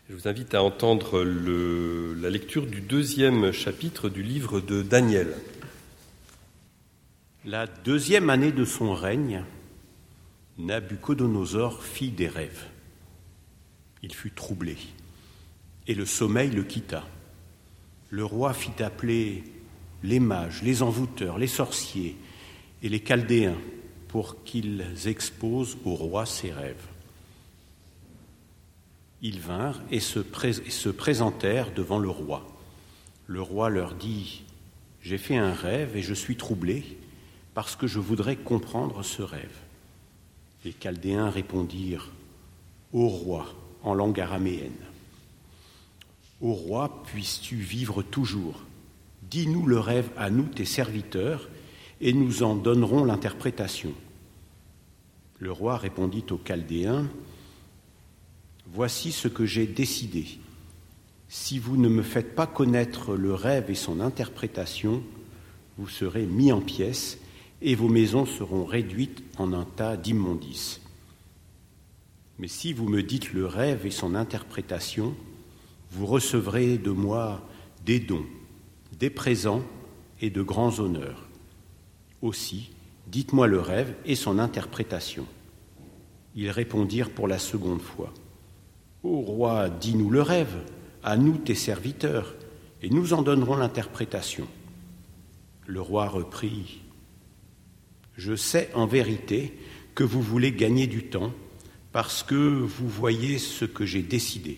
Je vous invite à entendre la lecture du 2e chapitre du livre de Daniel. La 2e année de son règne, Nabuchodonosor fit des rêves. Il fut troublé, et le sommeil le quitta. Le roi fit appeler les mages, les envoûteurs, les sorciers et les chaldéens pour qu'ils exposent au roi ses rêves. Ils vinrent et se présentèrent devant le roi. Le roi leur dit : « J'ai fait un rêve et je suis troublé parce que je voudrais comprendre ce rêve. » Les Chaldéens répondirent : « Ô roi, en langue araméenne, ô roi, puisses-tu vivre toujours. Dis-nous le rêve à nous, tes serviteurs, et nous en donnerons l'interprétation. » Le roi répondit aux Chaldéens : « Voici ce que j'ai décidé. Si vous ne me faites pas connaître le rêve et son interprétation, vous serez mis en pièces et vos maisons seront réduites en un tas d'immondices. Mais si vous me dites le rêve et son interprétation, vous recevrez de moi des dons, des présents et de grands honneurs. Aussi, dites-moi le rêve et son interprétation. » Ils répondirent pour la seconde fois : « Ô roi, dis-nous le rêve, à nous tes serviteurs, et nous en donnerons l'interprétation. » Le roi reprit : « Je sais en vérité que vous voulez gagner du temps, parce que vous voyez ce que j'ai décidé.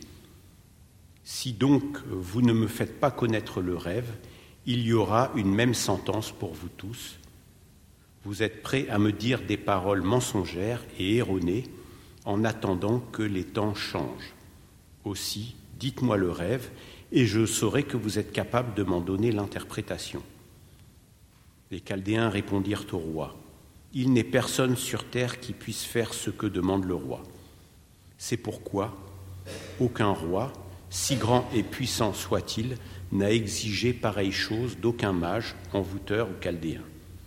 Si donc vous ne me faites pas connaître le rêve, il y aura une même sentence pour vous tous. Vous êtes prêts à me dire des paroles mensongères et erronées en attendant que les temps changent. Aussi, dites-moi le rêve, et je saurai que vous êtes capable de m'en donner l'interprétation. » Les Chaldéens répondirent au roi : « Il n'est personne sur terre qui puisse faire ce que demande le roi. C'est pourquoi aucun roi, si grand et puissant soit-il, n'a exigé pareille chose d'aucun mage, envoûteur ou chaldéen.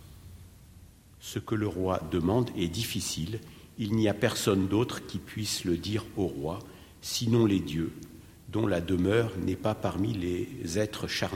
Ce que le roi demande est difficile, il n'y a personne d'autre qui puisse le dire au roi, sinon les dieux, dont la demeure n'est pas parmi les êtres charnels. »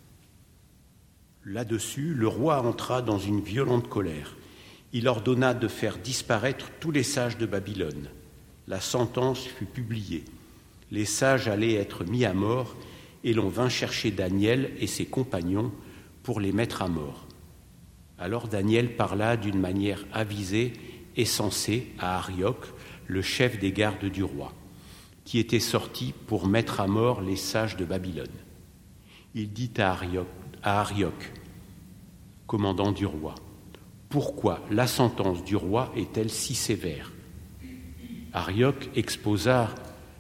Là-dessus, le roi entra dans une violente colère. Il ordonna de faire disparaître tous les sages de Babylone. La sentence fut publiée. Les sages allaient être mis à mort, et l'on vint chercher Daniel et ses compagnons pour les mettre à mort. Alors Daniel parla d'une manière avisée et sensée à Arioc, le chef des gardes du roi, qui était sorti pour mettre à mort les sages de Babylone. Il dit à Arioc, commandant du roi : « Pourquoi la sentence du roi est-elle si sévère ?» Arioc exposa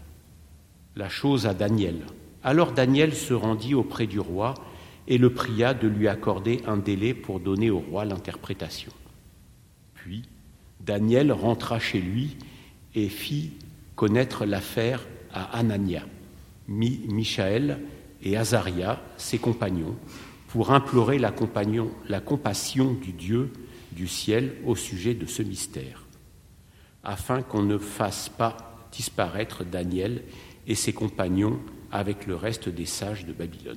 la chose à Daniel. Alors Daniel se rendit auprès du roi et le pria de lui accorder un délai pour donner au roi l'interprétation. Puis Daniel rentra chez lui et fit connaître l'affaire à Anania, Michaël et Azaria, ses compagnons, pour implorer la compassion du Dieu du ciel au sujet de ce mystère, afin qu'on ne fasse pas disparaître Daniel et ses compagnons avec le reste des sages de Babylone.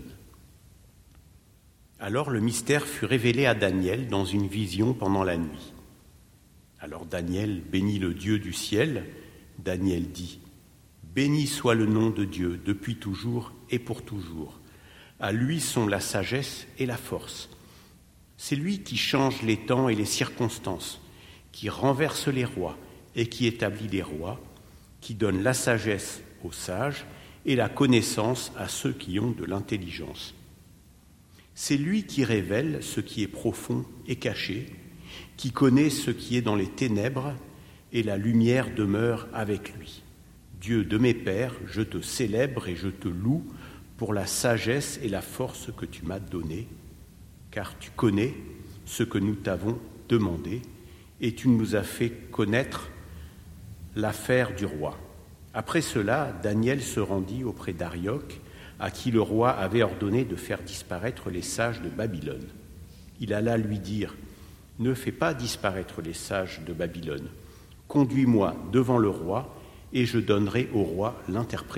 Alors le mystère fut révélé à Daniel dans une vision pendant la nuit. Alors Daniel bénit le Dieu du ciel. Daniel dit : « Béni soit le nom de Dieu depuis toujours et pour toujours. À lui sont la sagesse et la force. C'est lui qui change les temps et les circonstances, qui renverse les rois et qui établit les rois, qui donne la sagesse aux sages et la connaissance à ceux qui ont de l'intelligence. C'est lui qui révèle ce qui est profond et caché, qui connaît ce qui est dans les ténèbres, et la lumière demeure avec lui. Dieu de mes pères, je te célèbre et je te loue pour la sagesse et la force que tu m'as donnée, car tu connais ce que nous t'avons demandé, et tu nous as fait connaître l'affaire du roi. » Après cela, Daniel se rendit auprès d'Arioc, à qui le roi avait ordonné de faire disparaître les sages de Babylone. Il alla lui dire : « Ne fais pas disparaître les sages de Babylone. Conduis-moi devant le roi, et je donnerai au roi l'interprétation. »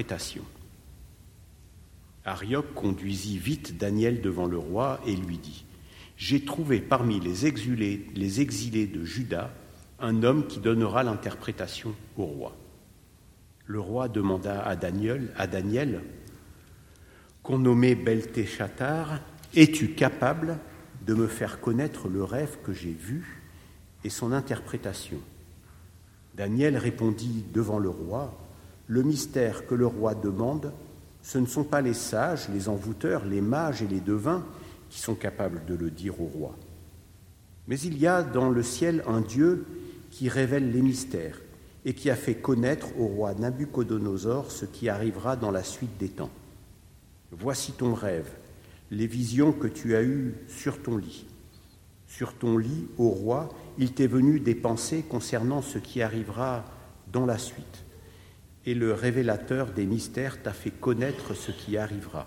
Arioc conduisit vite Daniel devant le roi et lui dit : « J'ai trouvé parmi les exilés de Juda un homme qui donnera l'interprétation au roi. » Le roi demanda à Daniel, qu'on nommait Beltéchatar : « Es-tu capable de me faire connaître le rêve que j'ai vu et son interprétation ?» Daniel répondit devant le roi : « Le mystère que le roi demande, ce ne sont pas les sages, les envoûteurs, les mages et les devins qui sont capables de le dire au roi. Mais il y a dans le ciel un Dieu qui révèle les mystères et qui a fait connaître au roi Nabuchodonosor ce qui arrivera dans la suite des temps. Voici ton rêve, les visions que tu as eues sur ton lit. Sur ton lit, ô roi, il t'est venu des pensées concernant ce qui arrivera dans la suite. Et le révélateur des mystères t'a fait connaître ce qui arrivera.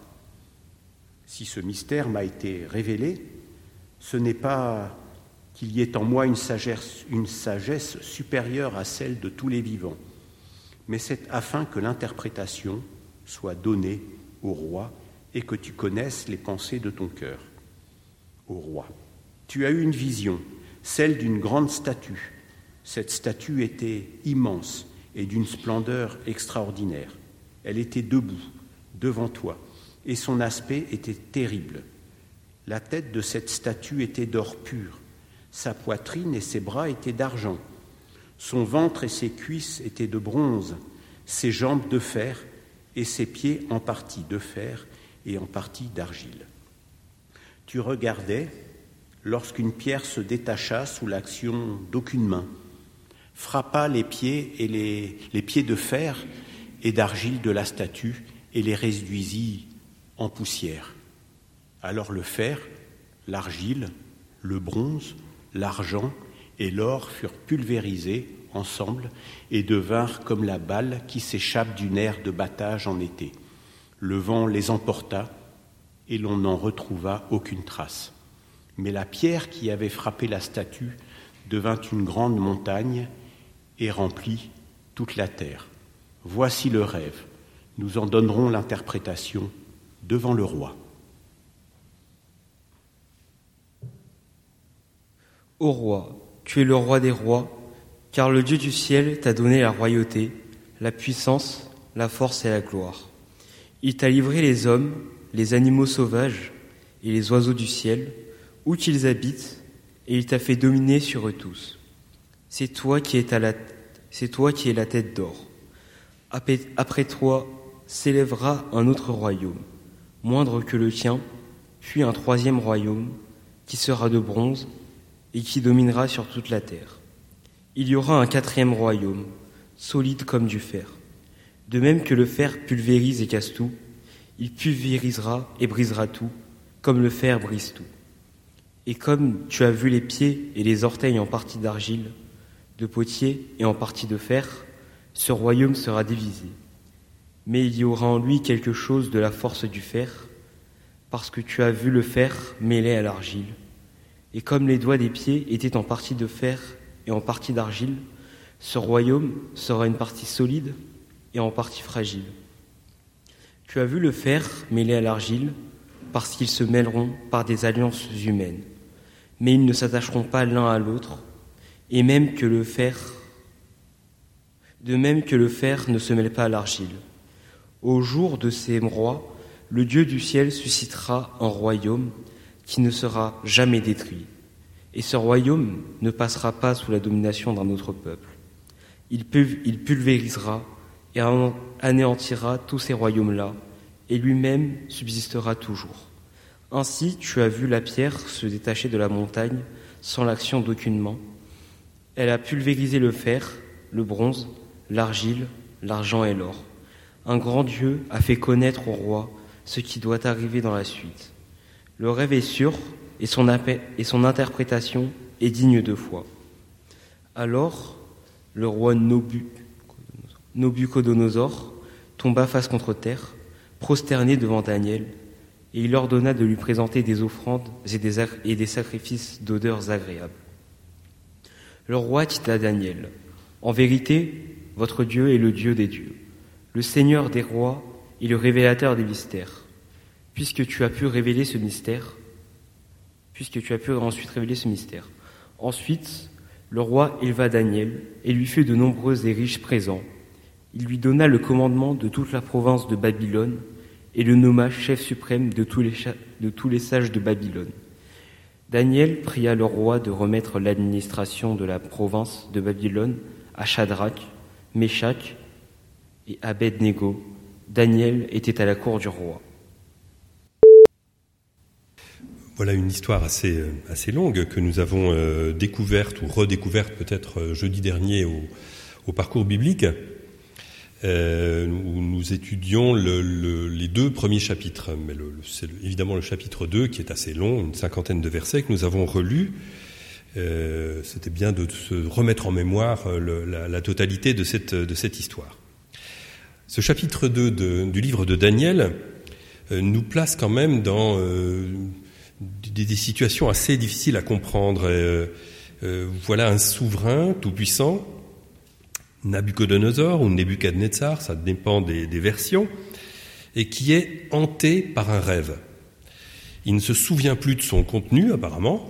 Si ce mystère m'a été révélé, ce n'est pas qu'il y ait en moi une sagesse supérieure à celle de tous les vivants, mais c'est afin que l'interprétation soit donnée au roi et que tu connaisses les pensées de ton cœur. Ô roi, tu as eu une vision, celle d'une grande statue. Cette statue était immense et d'une splendeur extraordinaire. Elle était debout, devant toi, et son aspect était terrible. La tête de cette statue était d'or pur, sa poitrine et ses bras étaient d'argent, son ventre et ses cuisses étaient de bronze, ses jambes de fer et ses pieds en partie de fer et en partie d'argile. Tu regardais lorsqu'une pierre se détacha sous l'action d'aucune main, frappa les pieds et les pieds de fer et d'argile de la statue et les réduisit en poussière. Alors le fer, l'argile, le bronze, l'argent et l'or furent pulvérisés ensemble et devinrent comme la balle qui s'échappe d'une aire de battage en été. Le vent les emporta et l'on n'en retrouva aucune trace. Mais la pierre qui avait frappé la statue devint une grande montagne et remplit toute la terre. Voici le rêve. Nous en donnerons l'interprétation devant le roi. Ô roi, tu es le roi des rois, car le Dieu du ciel t'a donné la royauté, la puissance, la force et la gloire. Il t'a livré les hommes, les animaux sauvages et les oiseaux du ciel, où qu'ils habitent, et il t'a fait dominer sur eux tous. C'est toi qui es la tête d'or. Après toi s'élèvera un autre royaume, moindre que le tien, puis un troisième royaume, qui sera de bronze et qui dominera sur toute la terre. Il y aura un quatrième royaume, solide comme du fer. De même que le fer pulvérise et casse tout, il pulvérisera et brisera tout, comme le fer brise tout. Et comme tu as vu les pieds et les orteils en partie d'argile, de potier et en partie de fer, ce royaume sera divisé. Mais il y aura en lui quelque chose de la force du fer, parce que tu as vu le fer mêlé à l'argile. Et comme les doigts des pieds étaient en partie de fer et en partie d'argile, ce royaume sera une partie solide et en partie fragile. Tu as vu le fer mêlé à l'argile, parce qu'ils se mêleront par des alliances humaines. Mais ils ne s'attacheront pas l'un à l'autre, et de même que le fer ne se mêle pas à l'argile. Au jour de ces rois, le Dieu du ciel suscitera un royaume qui ne sera jamais détruit. Et ce royaume ne passera pas sous la domination d'un autre peuple. Il pulvérisera et anéantira tous ces royaumes-là, et lui-même subsistera toujours. Ainsi, tu as vu la pierre se détacher de la montagne sans l'action d'aucune main. Elle a pulvérisé le fer, le bronze, l'argile, l'argent et l'or. Un grand Dieu a fait connaître au roi ce qui doit arriver dans la suite. Le rêve est sûr et son interprétation est digne de foi. Alors, le roi Nabuchodonosor tomba face contre terre, prosterné devant Daniel, et il ordonna de lui présenter des offrandes et des sacrifices d'odeurs agréables. Le roi dit à Daniel : « En vérité, votre Dieu est le Dieu des dieux, le Seigneur des rois et le révélateur des mystères. Puisque tu as pu ensuite révéler ce mystère. Ensuite, le roi éleva Daniel et lui fit de nombreux et riches présents. Il lui donna le commandement de toute la province de Babylone et le nomma chef suprême de tous les sages de Babylone. Daniel pria le roi de remettre l'administration de la province de Babylone à Shadrach, Meshach et Abed-Négo. Daniel était à la cour du roi. Voilà une histoire assez longue que nous avons découverte ou redécouverte peut-être jeudi dernier au parcours biblique, où nous étudions les 2 premiers chapitres. Mais c'est évidemment le chapitre 2 qui est assez long, une 50aine de versets que nous avons relus. C'était bien de se remettre en mémoire la totalité de cette histoire. Ce chapitre 2 du livre de Daniel nous place quand même dans des situations assez difficiles à comprendre. Voilà un souverain tout-puissant, Nabuchodonosor ou Nebuchadnezzar, ça dépend des versions, et qui est hanté par un rêve. Il ne se souvient plus de son contenu, apparemment,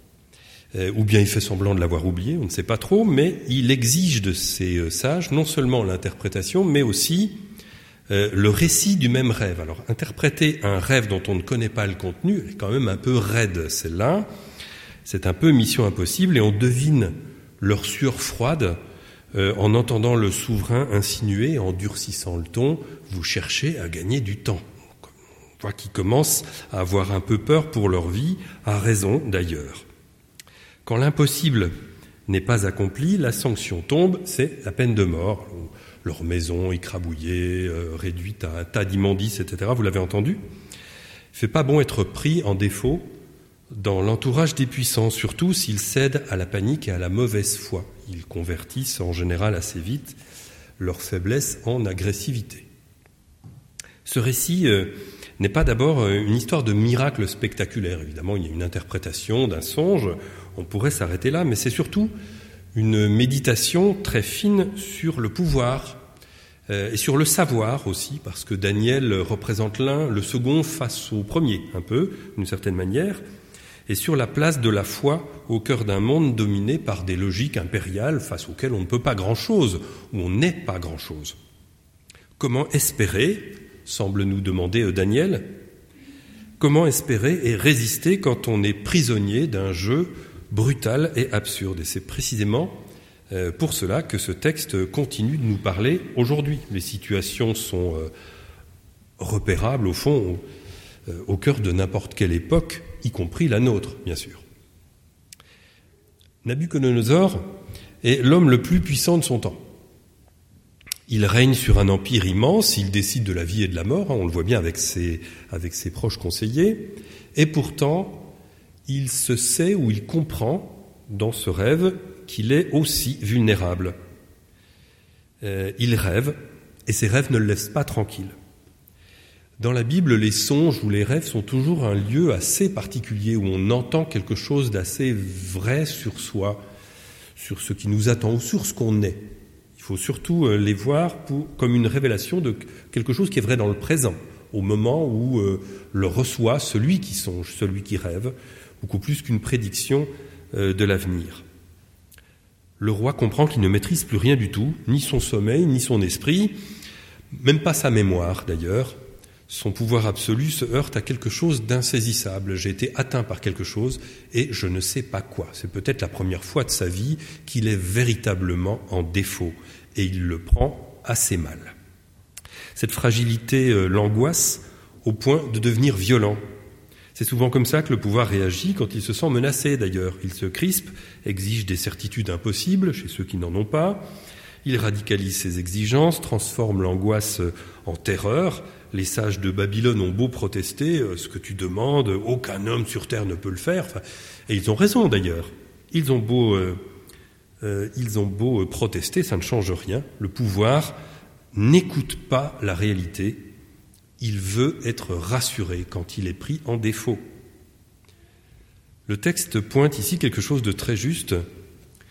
ou bien il fait semblant de l'avoir oublié, on ne sait pas trop, mais il exige de ces sages non seulement l'interprétation, mais aussi le récit du même rêve. Alors, interpréter un rêve dont on ne connaît pas le contenu est quand même un peu raide, celle-là. C'est un peu mission impossible, et on devine leur sueur froide en entendant le souverain insinuer, en durcissant le ton, « vous cherchez à gagner du temps ». On voit qu'ils commencent à avoir un peu peur pour leur vie, à raison d'ailleurs. Quand l'impossible n'est pas accompli, la sanction tombe, c'est la peine de mort. Leur maison écrabouillée, réduite à un tas d'immondices, etc. Vous l'avez entendu ? Il ne fait pas bon être pris en défaut dans l'entourage des puissants, surtout s'ils cèdent à la panique et à la mauvaise foi. Ils convertissent en général assez vite leur faiblesse en agressivité. Ce récit n'est pas d'abord une histoire de miracle spectaculaire. Évidemment, il y a une interprétation d'un songe, on pourrait s'arrêter là, mais c'est surtout une méditation très fine sur le pouvoir et sur le savoir aussi, parce que Daniel représente le second face au premier, un peu, d'une certaine manière, et sur la place de la foi au cœur d'un monde dominé par des logiques impériales face auxquelles on ne peut pas grand-chose, ou on n'est pas grand-chose. Comment espérer, semble nous demander Daniel, comment espérer et résister quand on est prisonnier d'un jeu brutal et absurde. Et c'est précisément pour cela que ce texte continue de nous parler aujourd'hui. Les situations sont repérables, au fond, au cœur de n'importe quelle époque, y compris la nôtre, bien sûr. Nabuchodonosor est l'homme le plus puissant de son temps. Il règne sur un empire immense, il décide de la vie et de la mort, on le voit bien avec ses proches conseillers, et pourtant, il se sait ou il comprend dans ce rêve qu'il est aussi vulnérable. Il rêve, et ses rêves ne le laissent pas tranquille. Dans la Bible, les songes ou les rêves sont toujours un lieu assez particulier où on entend quelque chose d'assez vrai sur soi, sur ce qui nous attend ou sur ce qu'on est. Il faut surtout les voir comme une révélation de quelque chose qui est vrai dans le présent, au moment où le reçoit celui qui songe, celui qui rêve, beaucoup plus qu'une prédiction de l'avenir. Le roi comprend qu'il ne maîtrise plus rien du tout, ni son sommeil, ni son esprit, même pas sa mémoire d'ailleurs. Son pouvoir absolu se heurte à quelque chose d'insaisissable. J'ai été atteint par quelque chose et je ne sais pas quoi. C'est peut-être la première fois de sa vie qu'il est véritablement en défaut et il le prend assez mal. Cette fragilité l'angoisse au point de devenir violent. C'est souvent comme ça que le pouvoir réagit quand il se sent menacé d'ailleurs. Il se crispe, exige des certitudes impossibles chez ceux qui n'en ont pas. Il radicalise ses exigences, transforme l'angoisse en terreur. Les sages de Babylone ont beau protester, ce que tu demandes, aucun homme sur terre ne peut le faire. Et ils ont raison d'ailleurs. Ils ont beau protester, ça ne change rien. Le pouvoir n'écoute pas la réalité. Il veut être rassuré quand il est pris en défaut. Le texte pointe ici quelque chose de très juste.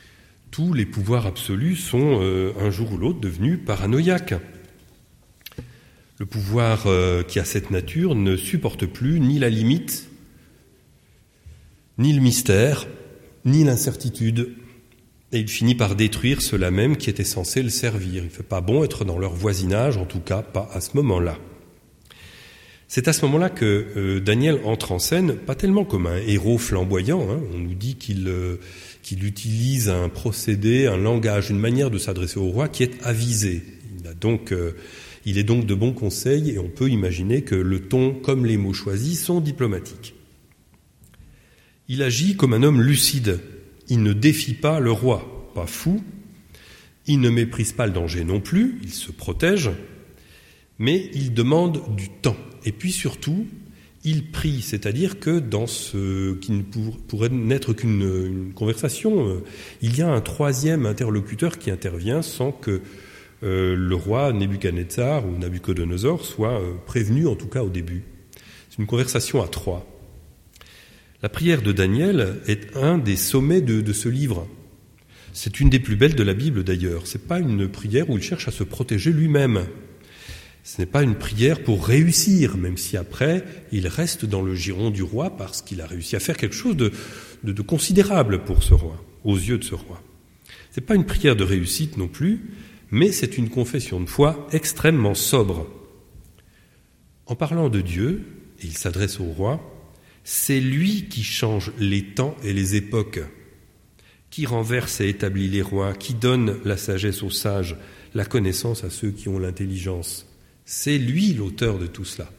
tous les pouvoirs absolus sont un jour ou l'autre devenus paranoïaques. Le pouvoir qui a cette nature ne supporte plus ni la limite, ni le mystère, ni l'incertitude. Et il finit par détruire ceux-là même qui étaient censés le servir. Il ne fait pas bon être dans leur voisinage, en tout cas pas à ce moment-là. C'est à ce moment-là que Daniel entre en scène, pas tellement comme un héros flamboyant. On nous dit qu'il utilise un procédé, un langage, une manière de s'adresser au roi qui est avisé. Il est donc de bons conseils et on peut imaginer que le ton comme les mots choisis sont diplomatiques. Il agit comme un homme lucide. Il ne défie pas le roi, pas fou. Il ne méprise pas le danger non plus, il se protège, mais il demande du temps. Et puis surtout, il prie, c'est-à-dire que dans ce qui ne pourrait n'être qu'une conversation, il y a un troisième interlocuteur qui intervient sans que le roi Nebuchadnezzar ou Nabuchodonosor soit prévenu, en tout cas au début. C'est une conversation à trois. La prière de Daniel est un des sommets de ce livre. C'est une des plus belles de la Bible d'ailleurs. Ce n'est pas une prière où il cherche à se protéger lui-même. Ce n'est pas une prière pour réussir, même si après il reste dans le giron du roi parce qu'il a réussi à faire quelque chose de considérable pour ce roi, aux yeux de ce roi. Ce n'est pas une prière de réussite non plus, mais c'est une confession de foi extrêmement sobre. En parlant de Dieu, et il s'adresse au roi, c'est lui qui change les temps et les époques, qui renverse et établit les rois, qui donne la sagesse aux sages, la connaissance à ceux qui ont l'intelligence. C'est lui l'auteur de tout cela.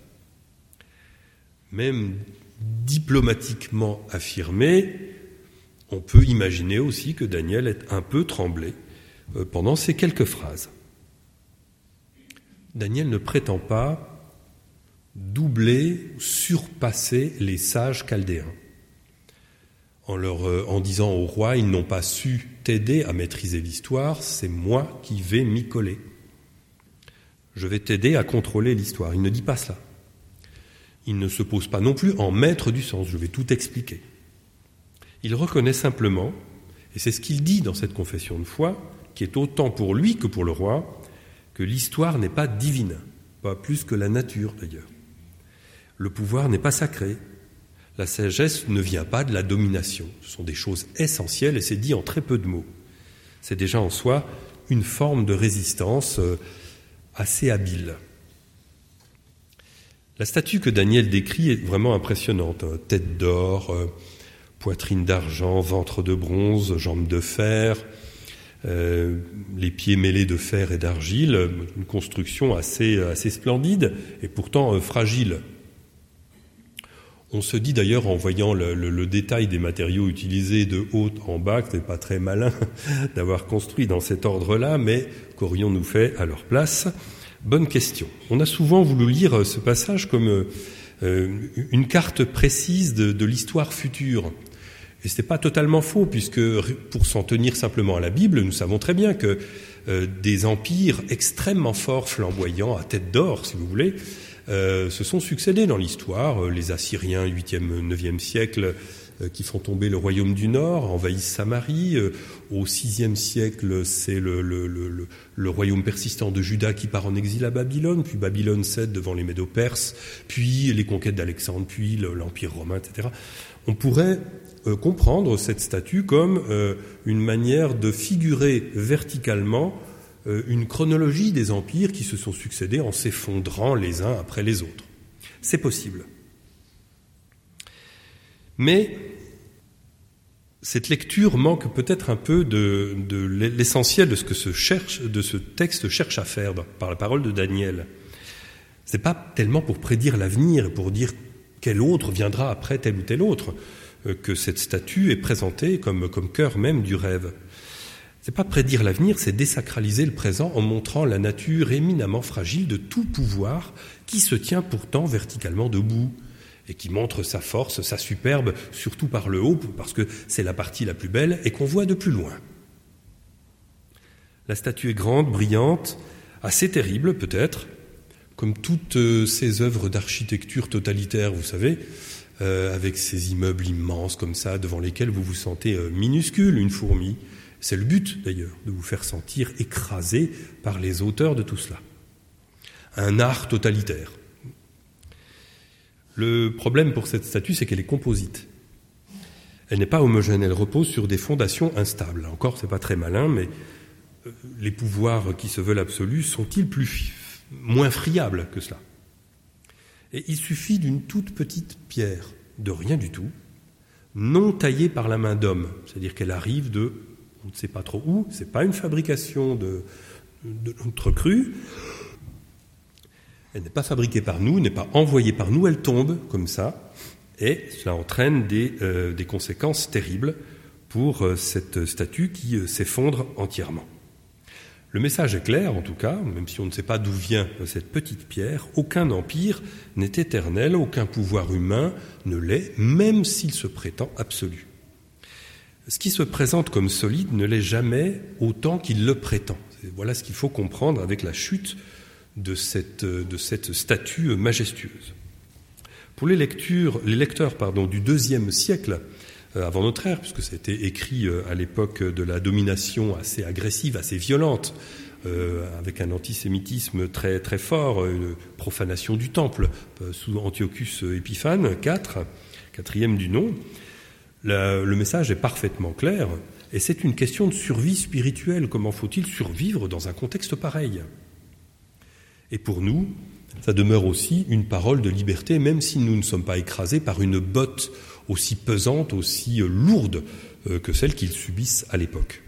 Même diplomatiquement affirmé, on peut imaginer aussi que Daniel ait un peu tremblé pendant ces quelques phrases. Daniel ne prétend pas doubler, surpasser les sages chaldéens. En disant au roi, ils n'ont pas su t'aider à maîtriser l'histoire, c'est moi qui vais m'y coller. Je vais t'aider à contrôler l'histoire. Il ne dit pas cela. Il ne se pose pas non plus en maître du sens, je vais tout expliquer. Il reconnaît simplement, et c'est ce qu'il dit dans cette confession de foi, qui est autant pour lui que pour le roi, que l'histoire n'est pas divine, pas plus que la nature d'ailleurs. Le pouvoir n'est pas sacré. La sagesse ne vient pas de la domination. Ce sont des choses essentielles et c'est dit en très peu de mots. C'est déjà en soi une forme de résistance assez habile. La statue que Daniel décrit est vraiment impressionnante. Tête d'or, poitrine d'argent, ventre de bronze, jambes de fer, les pieds mêlés de fer et d'argile, une construction assez splendide et pourtant fragile. On se dit d'ailleurs en voyant le détail des matériaux utilisés de haut en bas que ce n'est pas très malin d'avoir construit dans cet ordre-là, mais qu'aurions-nous fait à leur place ? Bonne question. On a souvent voulu lire ce passage comme une carte précise de l'histoire future. Et ce n'est pas totalement faux, puisque pour s'en tenir simplement à la Bible, nous savons très bien que des empires extrêmement forts, flamboyants, à tête d'or, si vous voulez, se sont succédés dans l'histoire. Les Assyriens, 8e, 9e siècle, qui font tomber le royaume du Nord, envahissent Samarie. Au 6e siècle, c'est le royaume persistant de Juda qui part en exil à Babylone, puis Babylone cède devant les Médo-Perses, puis les conquêtes d'Alexandre, puis l'Empire romain, etc. On pourrait comprendre cette statue comme une manière de figurer verticalement une chronologie des empires qui se sont succédés en s'effondrant les uns après les autres. C'est possible. Mais cette lecture manque peut-être un peu de l'essentiel de ce que ce texte cherche à faire par la parole de Daniel. Ce n'est pas tellement pour prédire l'avenir, pour dire quel autre viendra après tel ou tel autre, que cette statue est présentée comme cœur même du rêve. C'est pas prédire l'avenir, c'est désacraliser le présent en montrant la nature éminemment fragile de tout pouvoir qui se tient pourtant verticalement debout et qui montre sa force, sa superbe, surtout par le haut, parce que c'est la partie la plus belle et qu'on voit de plus loin. La statue est grande, brillante, assez terrible peut-être, comme toutes ces œuvres d'architecture totalitaire, vous savez, avec ces immeubles immenses comme ça, devant lesquels vous vous sentez minuscule, une fourmi. C'est le but d'ailleurs, de vous faire sentir écrasé par les auteurs de tout cela. Un art totalitaire. Le problème pour cette statue, c'est qu'elle est composite. Elle n'est pas homogène, elle repose sur des fondations instables. Encore, c'est pas très malin, mais les pouvoirs qui se veulent absolus sont-ils moins friables que cela? Et il suffit d'une toute petite pierre, de rien du tout, non taillée par la main d'homme, c'est-à-dire qu'elle arrive de, on ne sait pas trop où, c'est pas une fabrication de notre cru, elle n'est pas fabriquée par nous, n'est pas envoyée par nous, elle tombe comme ça, et cela entraîne des conséquences terribles pour cette statue qui s'effondre entièrement. Le message est clair, en tout cas, même si on ne sait pas d'où vient cette petite pierre, aucun empire n'est éternel, aucun pouvoir humain ne l'est, même s'il se prétend absolu. Ce qui se présente comme solide ne l'est jamais autant qu'il le prétend. Voilà ce qu'il faut comprendre avec la chute de cette statue majestueuse. Pour les lecteurs du IIe siècle, avant notre ère, puisque ça a été écrit à l'époque de la domination assez agressive, assez violente, avec un antisémitisme très, très fort, une profanation du temple, sous Antiochus Épiphane IV, quatrième du nom. Le message est parfaitement clair, et c'est une question de survie spirituelle. Comment faut-il survivre dans un contexte pareil? Et pour nous, ça demeure aussi une parole de liberté, même si nous ne sommes pas écrasés par une botte aussi pesante, aussi lourde que celle qu'ils subissent à l'époque.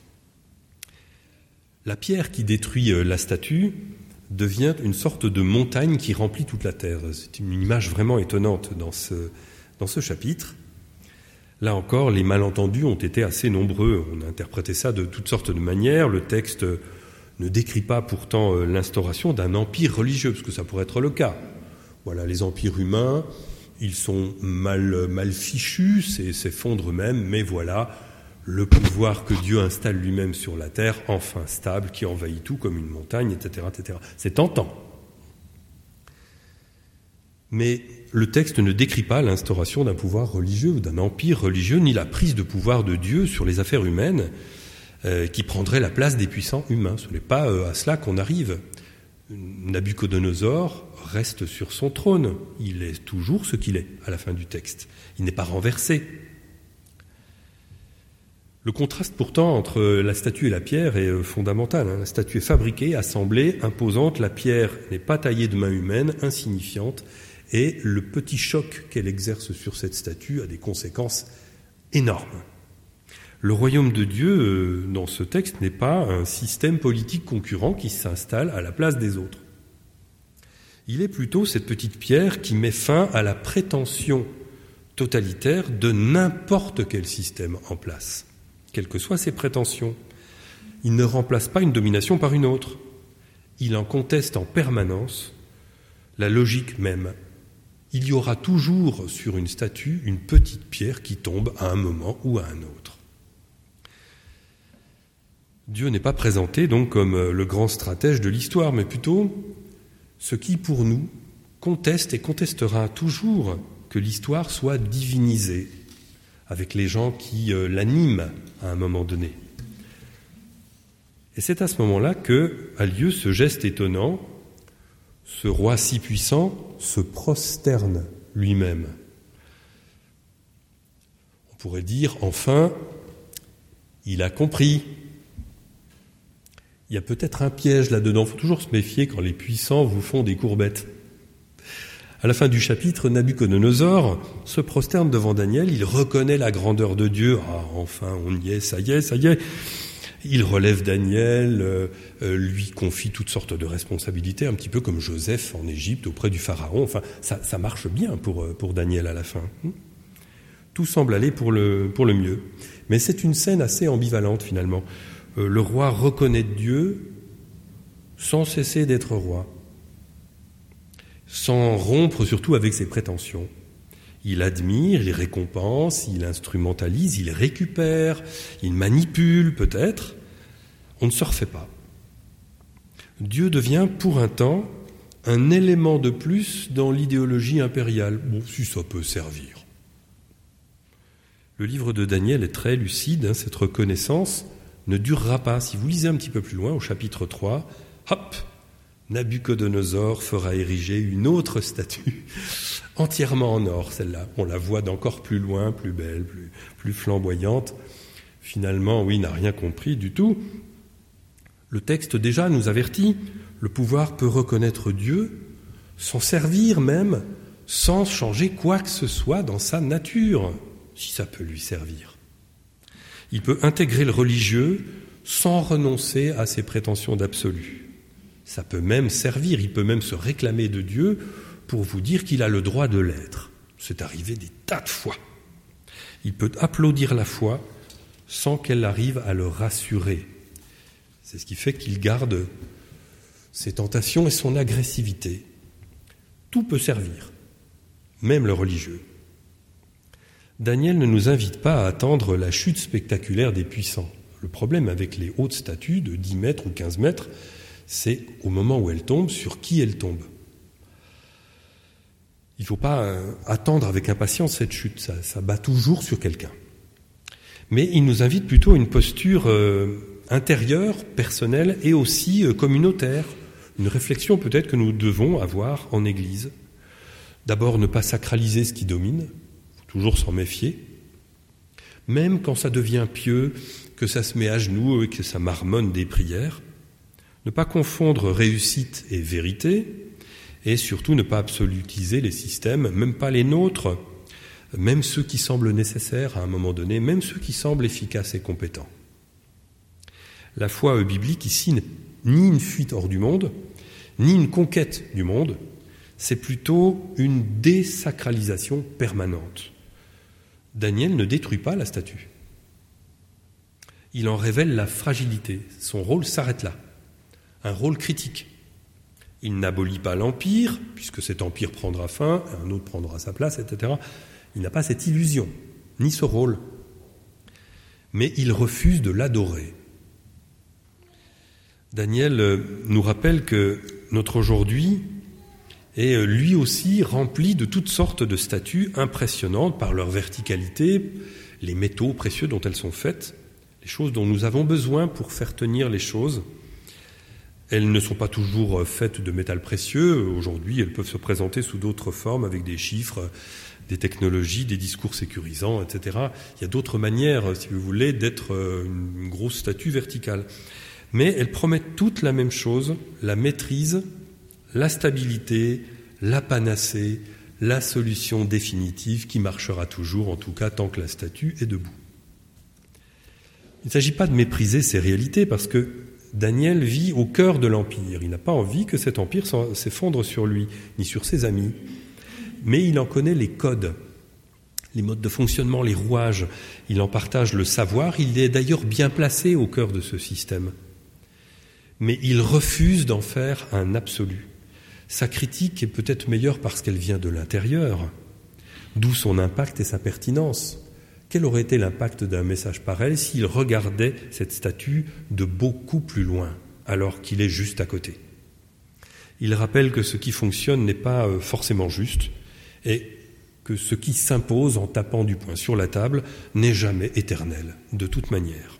La pierre qui détruit la statue devient une sorte de montagne qui remplit toute la terre. C'est une image vraiment étonnante dans ce chapitre. Là encore, les malentendus ont été assez nombreux. On a interprété ça de toutes sortes de manières. Le texte ne décrit pas pourtant l'instauration d'un empire religieux, parce que ça pourrait être le cas. Voilà, les empires humains, ils sont mal fichus, s'effondrent eux-mêmes, mais voilà le pouvoir que Dieu installe lui-même sur la terre, enfin stable, qui envahit tout comme une montagne, etc., etc. C'est tentant. Mais le texte ne décrit pas l'instauration d'un pouvoir religieux ou d'un empire religieux, ni la prise de pouvoir de Dieu sur les affaires humaines qui prendrait la place des puissants humains. Ce n'est pas à cela qu'on arrive. Nabuchodonosor reste sur son trône. Il est toujours ce qu'il est à la fin du texte. Il n'est pas renversé. Le contraste pourtant entre la statue et la pierre est fondamental. La statue est fabriquée, assemblée, imposante. La pierre n'est pas taillée de main humaine, insignifiante. Et le petit choc qu'elle exerce sur cette statue a des conséquences énormes. Le royaume de Dieu, dans ce texte, n'est pas un système politique concurrent qui s'installe à la place des autres. Il est plutôt cette petite pierre qui met fin à la prétention totalitaire de n'importe quel système en place, quelles que soient ses prétentions. Il ne remplace pas une domination par une autre. Il en conteste en permanence la logique même. Il y aura toujours sur une statue une petite pierre qui tombe à un moment ou à un autre. Dieu n'est pas présenté donc comme le grand stratège de l'histoire, mais plutôt ce qui, pour nous, conteste et contestera toujours que l'histoire soit divinisée avec les gens qui l'animent à un moment donné. Et c'est à ce moment-là qu'a lieu ce geste étonnant. Ce roi si puissant se prosterne lui-même. On pourrait dire, enfin, il a compris. Il y a peut-être un piège là-dedans. Il faut toujours se méfier quand les puissants vous font des courbettes. À la fin du chapitre, Nabuchodonosor se prosterne devant Daniel. Il reconnaît la grandeur de Dieu. Ah, enfin, on y est, ça y est. Il relève Daniel, lui confie toutes sortes de responsabilités, un petit peu comme Joseph en Égypte auprès du Pharaon. Enfin, ça marche bien pour Daniel à la fin. Tout semble aller pour le mieux. Mais c'est une scène assez ambivalente finalement. Le roi reconnaît Dieu sans cesser d'être roi, sans rompre surtout avec ses prétentions. Il admire, il récompense, il instrumentalise, il récupère, il manipule peut-être. On ne se refait pas. Dieu devient pour un temps un élément de plus dans l'idéologie impériale. Bon, si ça peut servir. Le livre de Daniel est très lucide, cette reconnaissance ne durera pas. Si vous lisez un petit peu plus loin, au chapitre 3, hop, Nabuchodonosor fera ériger une autre statue, entièrement en or, celle-là. On la voit d'encore plus loin, plus belle, plus flamboyante. Finalement, oui, il n'a rien compris du tout. Le texte déjà nous avertit, le pouvoir peut reconnaître Dieu, s'en servir même, sans changer quoi que ce soit dans sa nature, si ça peut lui servir. Il peut intégrer le religieux sans renoncer à ses prétentions d'absolu. Ça peut même servir, il peut même se réclamer de Dieu pour vous dire qu'il a le droit de l'être. C'est arrivé des tas de fois. Il peut applaudir la foi sans qu'elle arrive à le rassurer. C'est ce qui fait qu'il garde ses tentations et son agressivité. Tout peut servir, même le religieux. Daniel ne nous invite pas à attendre la chute spectaculaire des puissants. Le problème avec les hautes statues de 10 mètres ou 15 mètres, c'est au moment où elles tombent, sur qui elles tombent. Il ne faut pas attendre avec impatience cette chute, ça bat toujours sur quelqu'un. Mais il nous invite plutôt à une posture intérieure, personnelle et aussi communautaire. Une réflexion peut-être que nous devons avoir en Église. D'abord, ne pas sacraliser ce qui domine, il faut toujours s'en méfier. Même quand ça devient pieux, que ça se met à genoux et que ça marmonne des prières. Ne pas confondre réussite et vérité, et surtout ne pas absolutiser les systèmes, même pas les nôtres, même ceux qui semblent nécessaires à un moment donné, même ceux qui semblent efficaces et compétents. La foi biblique ici n'est ni une fuite hors du monde, ni une conquête du monde, c'est plutôt une désacralisation permanente. Daniel ne détruit pas la statue. Il en révèle la fragilité. Son rôle s'arrête là. Un rôle critique. Il n'abolit pas l'empire, puisque cet empire prendra fin, un autre prendra sa place, etc. Il n'a pas cette illusion, ni ce rôle. Mais il refuse de l'adorer. Daniel nous rappelle que notre aujourd'hui est lui aussi rempli de toutes sortes de statues impressionnantes par leur verticalité, les métaux précieux dont elles sont faites, les choses dont nous avons besoin pour faire tenir les choses. Elles ne sont pas toujours faites de métal précieux. Aujourd'hui, elles peuvent se présenter sous d'autres formes, avec des chiffres, des technologies, des discours sécurisants, etc. Il y a d'autres manières, si vous voulez, d'être une grosse statue verticale. Mais elles promettent toutes la même chose, la maîtrise, la stabilité, la panacée, la solution définitive qui marchera toujours, en tout cas tant que la statue est debout. Il ne s'agit pas de mépriser ces réalités, parce que Daniel vit au cœur de l'empire. Il n'a pas envie que cet empire s'effondre sur lui, ni sur ses amis. Mais il en connaît les codes, les modes de fonctionnement, les rouages. Il en partage le savoir. Il est d'ailleurs bien placé au cœur de ce système. Mais il refuse d'en faire un absolu. Sa critique est peut-être meilleure parce qu'elle vient de l'intérieur, d'où son impact et sa pertinence. Quel aurait été l'impact d'un message pareil s'il regardait cette statue de beaucoup plus loin, alors qu'il est juste à côté? Il rappelle que ce qui fonctionne n'est pas forcément juste et que ce qui s'impose en tapant du poing sur la table n'est jamais éternel, de toute manière.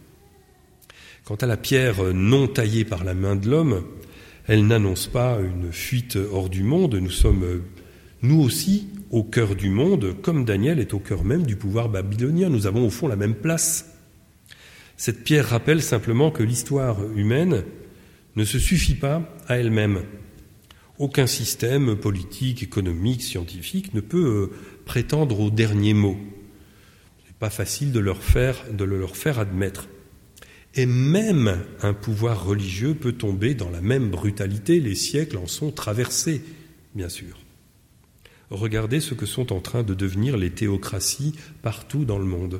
Quant à la pierre non taillée par la main de l'homme, elle n'annonce pas une fuite hors du monde. Nous sommes, nous aussi, au cœur du monde, comme Daniel est au cœur même du pouvoir babylonien. Nous avons au fond la même place. Cette pierre rappelle simplement que l'histoire humaine ne se suffit pas à elle-même. Aucun système politique, économique, scientifique ne peut prétendre au dernier mot. Ce n'est pas facile de le leur faire admettre. Et même un pouvoir religieux peut tomber dans la même brutalité. Les siècles en sont traversés, bien sûr. Regardez ce que sont en train de devenir les théocraties partout dans le monde.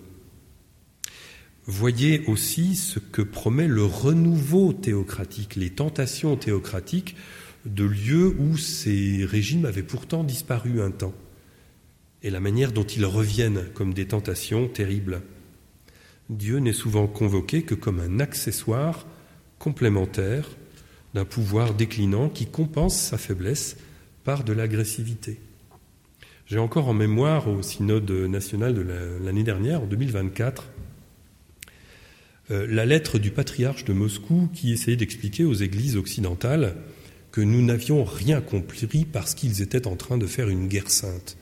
Voyez aussi ce que promet le renouveau théocratique, les tentations théocratiques de lieux où ces régimes avaient pourtant disparu un temps, et la manière dont ils reviennent comme des tentations terribles. Dieu n'est souvent convoqué que comme un accessoire complémentaire d'un pouvoir déclinant qui compense sa faiblesse par de l'agressivité. J'ai encore en mémoire au synode national de l'année dernière, en 2024, la lettre du patriarche de Moscou qui essayait d'expliquer aux églises occidentales que nous n'avions rien compris parce qu'ils étaient en train de faire une guerre sainte.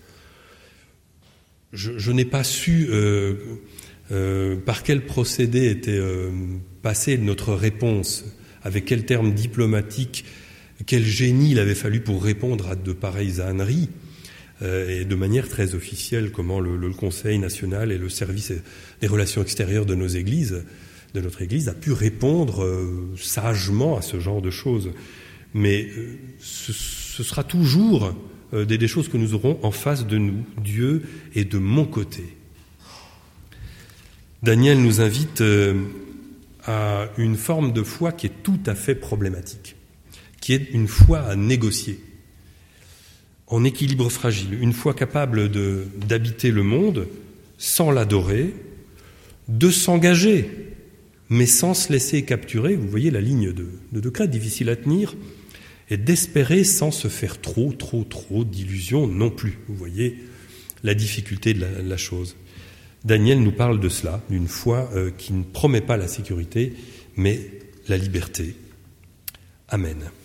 Je n'ai pas su par quel procédé était passée notre réponse, avec quel terme diplomatique, quel génie il avait fallu pour répondre à de pareilles âneries, et de manière très officielle, comment le Conseil national et le service des relations extérieures de notre Église, a pu répondre sagement à ce genre de choses. Mais ce sera toujours des choses que nous aurons en face de nous. Dieu est de mon côté. Daniel nous invite à une forme de foi qui est tout à fait problématique, qui est une foi à négocier, en équilibre fragile, une foi capable d'habiter le monde sans l'adorer, de s'engager, mais sans se laisser capturer. Vous voyez la ligne de crête difficile à tenir, et d'espérer sans se faire trop d'illusions non plus. Vous voyez la difficulté de la chose. Daniel nous parle de cela, d'une foi qui ne promet pas la sécurité, mais la liberté. Amen.